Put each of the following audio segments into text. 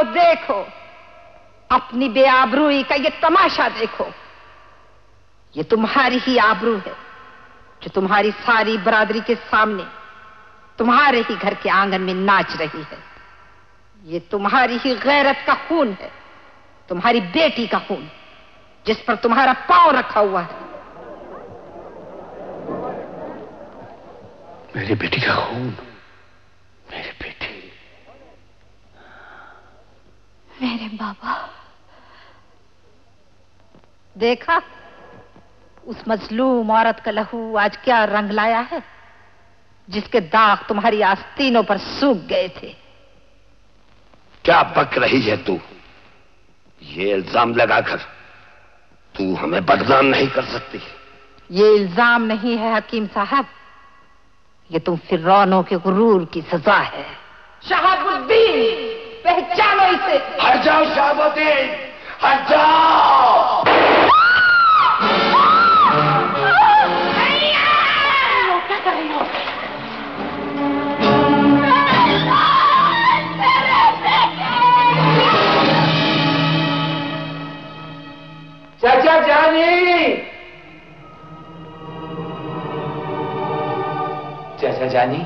देखो, अपनी बेआबरूई का ये तमाशा देखो। ये तुम्हारी ही आबरू है जो तुम्हारी सारी बरादरी के सामने तुम्हारे ही घर के आंगन में नाच रही है। ये तुम्हारी ही गैरत का खून है, तुम्हारी बेटी का खून, जिस पर तुम्हारा पांव रखा हुआ है। मेरी बेटी का खून? मेरी बेटी? मेरे बाबा। देखा उस मजलूम औरत का लहू आज क्या रंग लाया है, जिसके दाग तुम्हारी आस्तीनों पर सूख गए थे। क्या बक रही है तू? ये इल्जाम लगाकर तू हमें बदनाम नहीं कर सकती। ये इल्जाम नहीं है हकीम साहब, ये तुम फिरौनों के गुरूर की सजा है। शहाबुद्दीन, पहचानो इसे। हट जाओ शहाबुद्दीन, हट जाओ। क्या कर रही हो? चाचा जानी, चाचा जानी,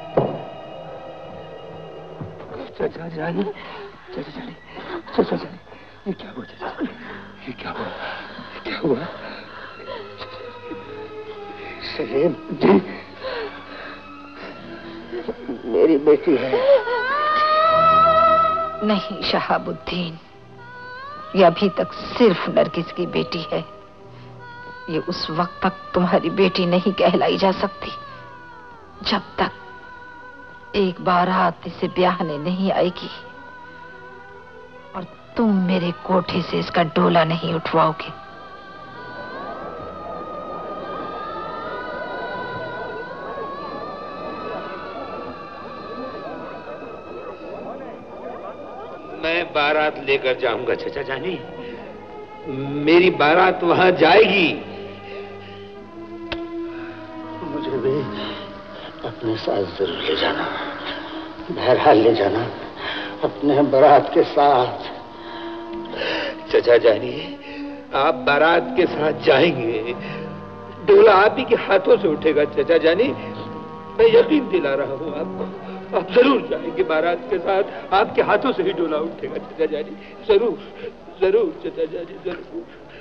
चाचा जानी, चाचा जानी, चाचा जानी, ये क्या हुआ चाचा? ये क्या हुआ? ये क्या हुआ? सलीम जी, मेरी बेटी है। नहीं शहाबुद्दीन, ये अभी तक सिर्फ नरगिस की बेटी है। ये उस वक्त तक तुम्हारी बेटी नहीं कहलाई जा सकती जब तक एक बारात इसे ब्याहने नहीं आएगी और तुम मेरे कोठे से इसका डोला नहीं उठवाओगे। मैं बारात लेकर जाऊंगा चाचा जानी, मेरी बारात वहां जाएगी। मुझे भी अपने साथ जरूर ले जाना, बहरहाल ले जाना अपने बारात के साथ। चाचा जानी, आप बारात के साथ जाएंगे, डोला आप ही के हाथों से उठेगा चाचा जानी, मैं यकीन दिला रहा हूं आपको। आप जरूर जाएंगे बारात के साथ, आपके हाथों से ही डोला उठेगा चाचा जानी, जरूर जरूर चाचा जानी, जरूर।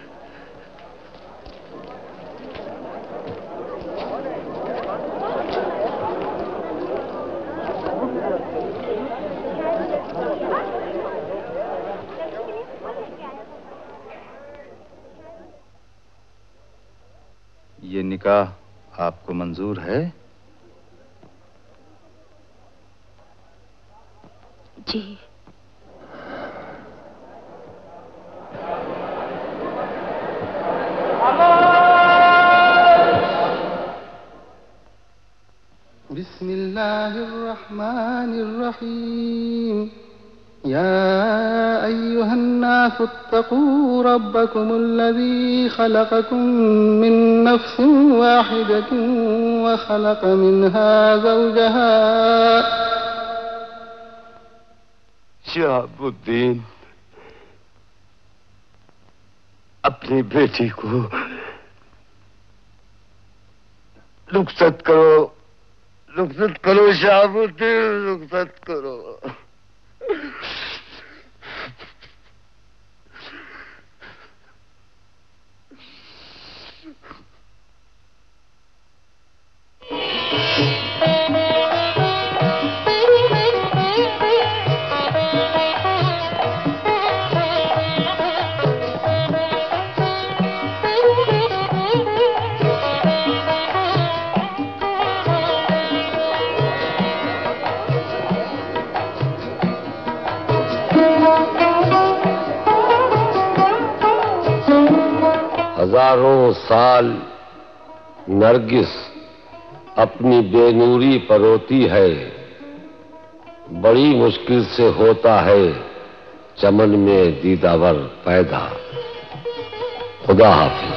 ये निकाह आपको मंजूर है? जी। बिस्मिल्लाहिर्रहमानिर्रहीम। या अय्युहन्नासु इत्तक़ू रब्बकुमुल्लज़ी ख़लक़कुम मिन नफ़्सिन वाहिदतिन व ख़लक़ मिन्हा ज़ौजहा। शहाबुद्दीन, अपनी बेटी को रुखसत करो, रुखसत करो शहाबुद्दीन, रुखसत करो। हजारों साल नरगिस अपनी बेनूरी पर रोती है, बड़ी मुश्किल से होता है चमन में दीदावर पैदा। खुदा हाफिज।